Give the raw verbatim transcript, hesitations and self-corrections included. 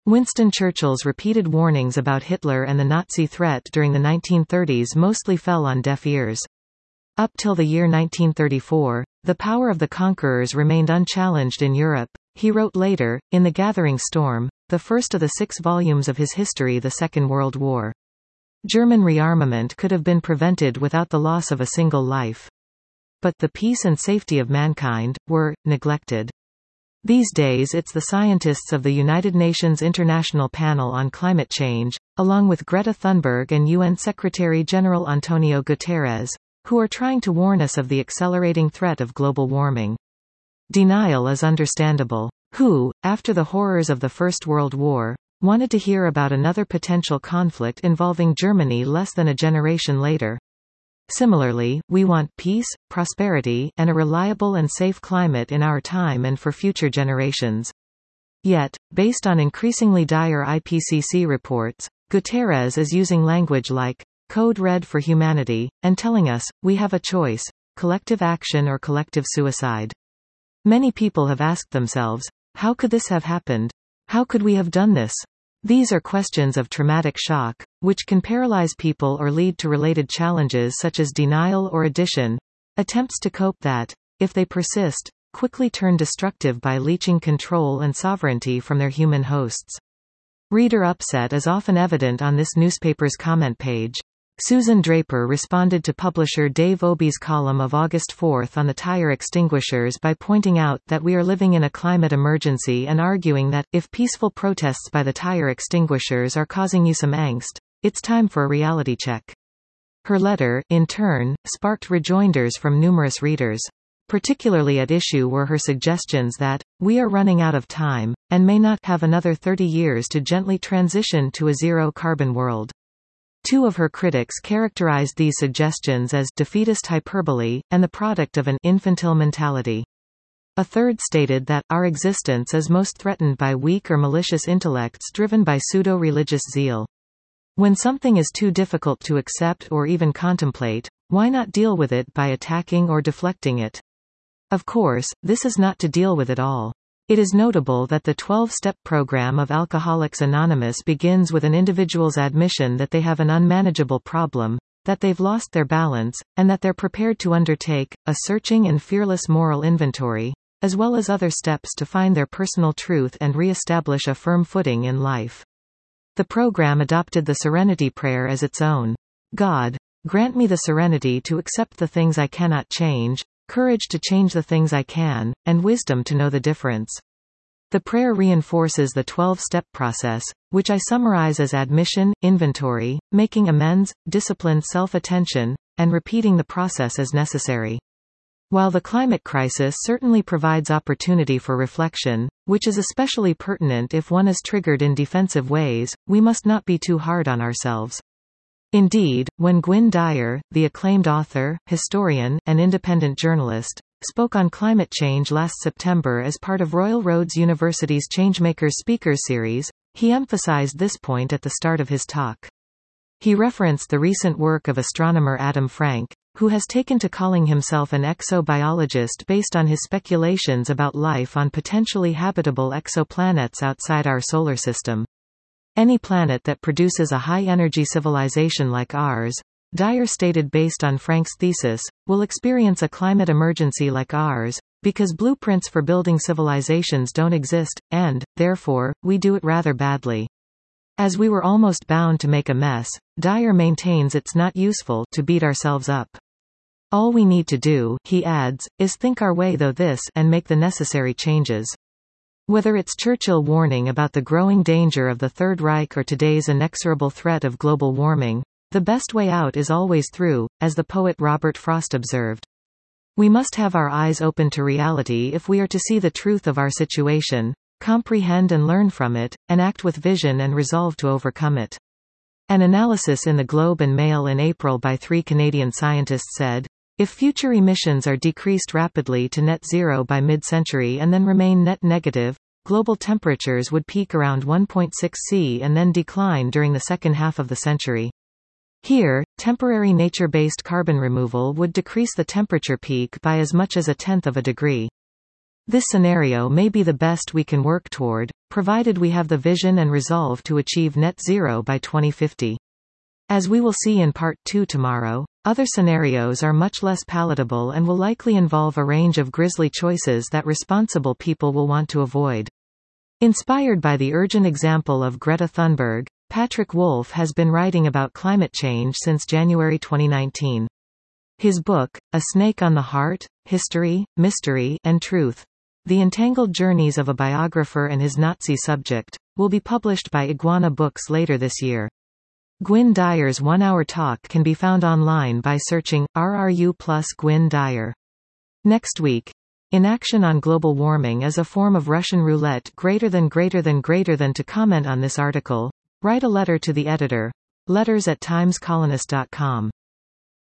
Winston Churchill's repeated warnings about Hitler and the Nazi threat during the nineteen thirties mostly fell on deaf ears. Up till the year nineteen thirty-four, the power of the conquerors remained unchallenged in Europe, he wrote later, in The Gathering Storm, the first of the six volumes of his history, The Second World War. German rearmament could have been prevented without the loss of a single life. But the peace and safety of mankind were neglected. These days it's the scientists of the United Nations International Panel on Climate Change, along with Greta Thunberg and U N Secretary-General Antonio Guterres, who are trying to warn us of the accelerating threat of global warming. Denial is understandable. Who, after the horrors of the First World War, wanted to hear about another potential conflict involving Germany less than a generation later? Similarly, we want peace, prosperity, and a reliable and safe climate in our time and for future generations. Yet, based on increasingly dire I P C C reports, Guterres is using language like Code Red for humanity, and telling us, we have a choice, collective action or collective suicide. Many people have asked themselves, how could this have happened? How could we have done this? These are questions of traumatic shock, which can paralyze people or lead to related challenges such as denial or addition, attempts to cope that, if they persist, quickly turn destructive by leeching control and sovereignty from their human hosts. Reader upset is often evident on this newspaper's comment page. Susan Draper responded to publisher Dave Obey's column of August fourth on the tire extinguishers by pointing out that we are living in a climate emergency and arguing that, if peaceful protests by the tire extinguishers are causing you some angst, it's time for a reality check. Her letter, in turn, sparked rejoinders from numerous readers. Particularly at issue were her suggestions that, we are running out of time, and may not have another thirty years to gently transition to a zero-carbon world. Two of her critics characterized these suggestions as defeatist hyperbole, and the product of an infantile mentality. A third stated that, our existence is most threatened by weak or malicious intellects driven by pseudo-religious zeal. When something is too difficult to accept or even contemplate, why not deal with it by attacking or deflecting it? Of course, this is not to deal with it all. It is notable that the twelve-step program of Alcoholics Anonymous begins with an individual's admission that they have an unmanageable problem, that they've lost their balance, and that they're prepared to undertake a searching and fearless moral inventory, as well as other steps to find their personal truth and re-establish a firm footing in life. The program adopted the Serenity Prayer as its own. God, grant me the serenity to accept the things I cannot change, courage to change the things I can, and wisdom to know the difference. The prayer reinforces the twelve-step process, which I summarize as admission, inventory, making amends, disciplined self-attention, and repeating the process as necessary. While the climate crisis certainly provides opportunity for reflection, which is especially pertinent if one is triggered in defensive ways, we must not be too hard on ourselves. Indeed, when Gwynne Dyer, the acclaimed author, historian, and independent journalist, spoke on climate change last September as part of Royal Roads University's Changemakers Speakers Series, he emphasized this point at the start of his talk. He referenced the recent work of astronomer Adam Frank, who has taken to calling himself an exobiologist based on his speculations about life on potentially habitable exoplanets outside our solar system. Any planet that produces a high-energy civilization like ours, Dyer stated based on Frank's thesis, will experience a climate emergency like ours, because blueprints for building civilizations don't exist, and, therefore, we do it rather badly. As we were almost bound to make a mess, Dyer maintains it's not useful to beat ourselves up. All we need to do, he adds, is think our way through this and make the necessary changes. Whether it's Churchill warning about the growing danger of the Third Reich or today's inexorable threat of global warming, the best way out is always through, as the poet Robert Frost observed. We must have our eyes open to reality if we are to see the truth of our situation, comprehend and learn from it, and act with vision and resolve to overcome it. An analysis in the Globe and Mail in April by three Canadian scientists said, if future emissions are decreased rapidly to net zero by mid-century and then remain net negative, global temperatures would peak around one point six C and then decline during the second half of the century. Here, temporary nature-based carbon removal would decrease the temperature peak by as much as a tenth of a degree. This scenario may be the best we can work toward, provided we have the vision and resolve to achieve net zero by twenty fifty. As we will see in part two tomorrow, other scenarios are much less palatable and will likely involve a range of grisly choices that responsible people will want to avoid. Inspired by the urgent example of Greta Thunberg, Patrick Wolf has been writing about climate change since January twenty nineteen. His book, A Snake on the Heart, History, Mystery, and Truth: The Entangled Journeys of a Biographer and His Nazi Subject, will be published by Iguana Books later this year. Gwynne Dyer's one-hour talk can be found online by searching R R U plus Gwynne Dyer. Next week. Inaction on global warming is a form of Russian roulette greater than greater than greater than to comment on this article, write a letter to the editor. Letters at timescolonist dot com.